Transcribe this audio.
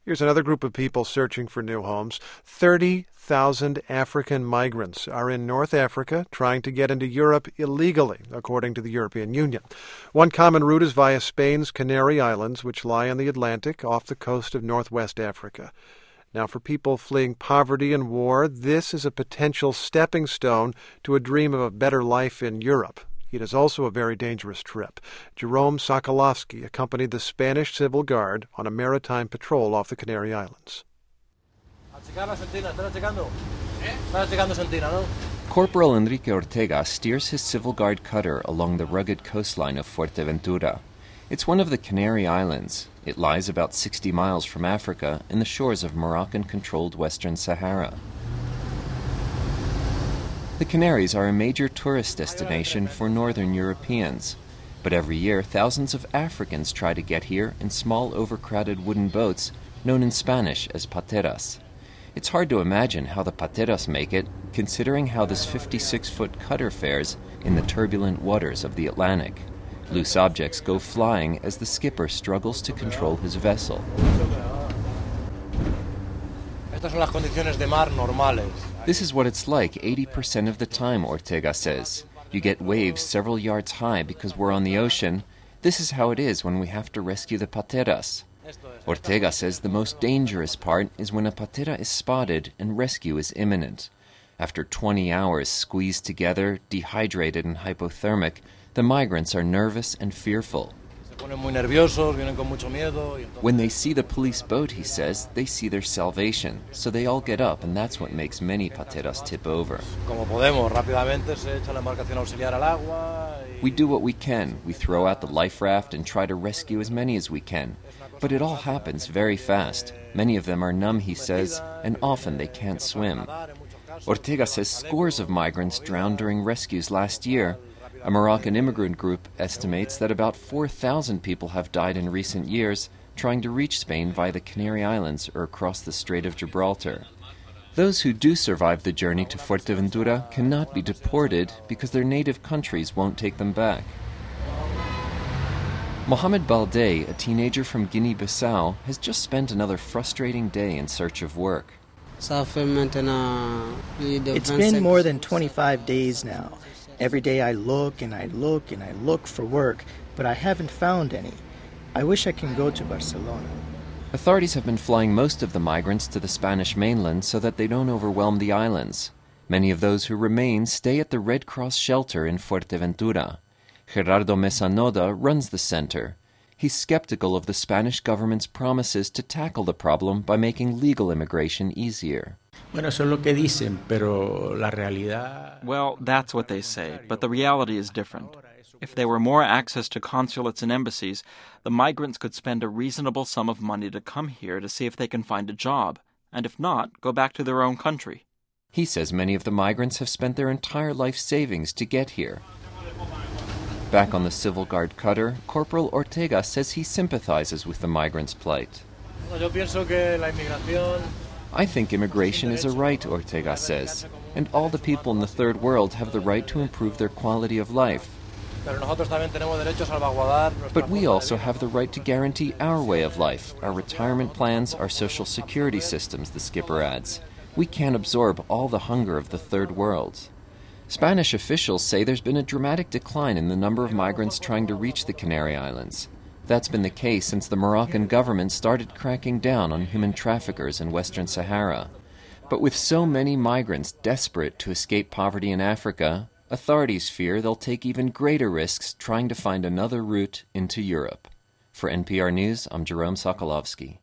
Here's another group of people searching for new homes. 30,000 African migrants are in North Africa trying to get into Europe illegally, according to the European Union. One common route is via Spain's Canary Islands, which lie on the Atlantic off the coast of northwest Africa. Now, for people fleeing poverty and war, this is a potential stepping stone to a dream of a better life in Europe. It is also a very dangerous trip. Jerome Sokolovsky accompanied the Spanish Civil Guard on a maritime patrol off the Canary Islands. Corporal Enrique Ortega steers his Civil Guard cutter along the rugged coastline of Fuerteventura. It's one of the Canary Islands. It lies about 60 miles from Africa in the shores of Moroccan-controlled Western Sahara. The Canaries are a major tourist destination for northern Europeans, but every year thousands of Africans try to get here in small overcrowded wooden boats known in Spanish as pateras. It's hard to imagine how the pateras make it, considering how this 56-foot cutter fares in the turbulent waters of the Atlantic. Loose objects go flying as the skipper struggles to control his vessel. This is what it's like 80% of the time, Ortega says. You get waves several yards high because we're on the ocean. This is how it is when we have to rescue the pateras. Ortega says the most dangerous part is when a patera is spotted and rescue is imminent. After 20 hours squeezed together, dehydrated and hypothermic, the migrants are nervous and fearful. When they see the police boat, he says, they see their salvation, so they all get up, and that's what makes many pateras tip over. We do what we can. We throw out the life raft and try to rescue as many as we can. But it all happens very fast. Many of them are numb, he says, and often they can't swim. Ortega says scores of migrants drowned during rescues last year. A Moroccan immigrant group estimates that about 4,000 people have died in recent years trying to reach Spain via the Canary Islands or across the Strait of Gibraltar. Those who do survive the journey to Fuerteventura cannot be deported because their native countries won't take them back. Mohamed Balde, a teenager from Guinea-Bissau, has just spent another frustrating day in search of work. It's been more than 25 days now. Every day I look and I look and I look for work, but I haven't found any. I wish I can go to Barcelona. Authorities have been flying most of the migrants to the Spanish mainland so that they don't overwhelm the islands. Many of those who remain stay at the Red Cross shelter in Fuerteventura. Gerardo Mesanoda runs the center. He's skeptical of the Spanish government's promises to tackle the problem by making legal immigration easier. Well, that's what they say, but the reality is different. If there were more access to consulates and embassies, the migrants could spend a reasonable sum of money to come here to see if they can find a job, and if not, go back to their own country. He says many of the migrants have spent their entire life savings to get here. Back on the Civil Guard cutter, Corporal Ortega says he sympathizes with the migrants' plight. I think immigration is a right, Ortega says, and all the people in the Third World have the right to improve their quality of life. But we also have the right to guarantee our way of life, our retirement plans, our social security systems, the skipper adds. We can't absorb all the hunger of the Third World. Spanish officials say there's been a dramatic decline in the number of migrants trying to reach the Canary Islands. That's been the case since the Moroccan government started cracking down on human traffickers in Western Sahara. But with so many migrants desperate to escape poverty in Africa, authorities fear they'll take even greater risks trying to find another route into Europe. For NPR News, I'm Jerome Sokolovsky.